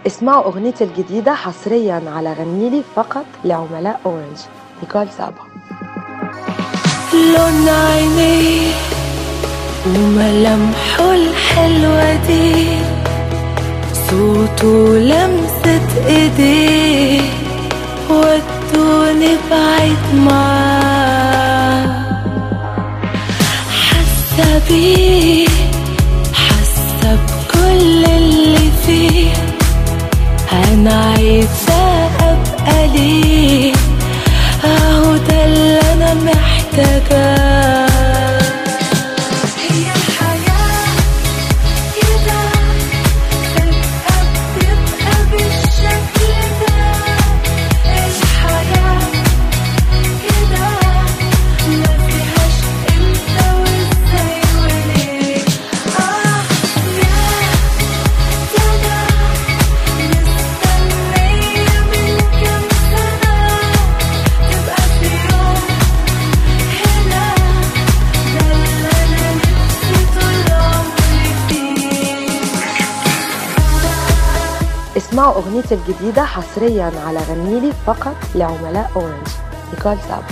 اسمعوا أغنيتي الجديدة حصريا على غنيلي فقط لعملاء أورنج. نيكول سابا. لون عينيه وملامحه الحلوة دي، صوته لمسة ايديه ودوني بعيد معاه. حاسة بيه، حاسة بكل اللي فيه، أنا عايزة أبقى ليه، أهو ده اللي أنا محتاجاه. هي الحياة كده فجأة بتبقى بالشكل ده، الحياة كده مفيهاش امتى وازاي وليه. يا ده مستنية من كام سنة تبقى في يوم هنا، ده اللي أنا نفسي طول عمري فيه. اسمعوا أغنيتي الجديدة حصريا على غنيلي فقط لعملاء أورنج. نيكول سابا.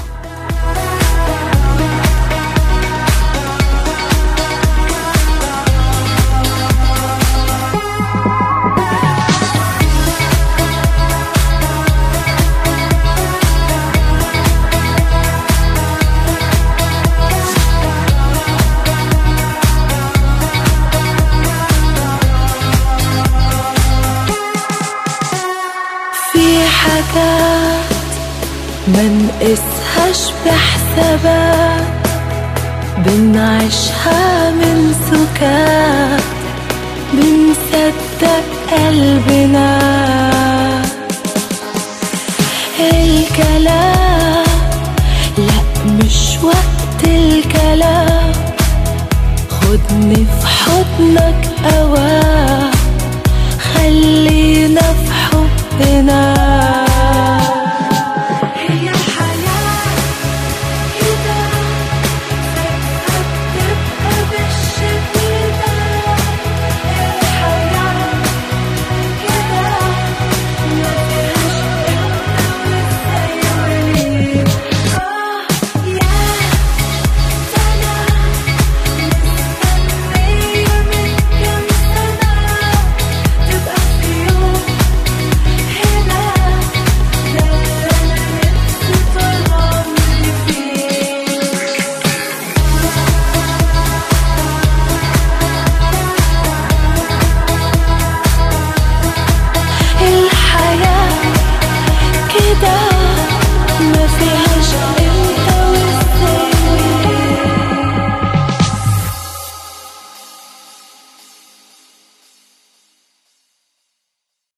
في حاجات منقسهاش بحسابات، بنعيشها من سكات، بنصدق قلبنا الكلام، لا مش وقت الكلام، خدني في حضنك أوام، خلينا في حبنا.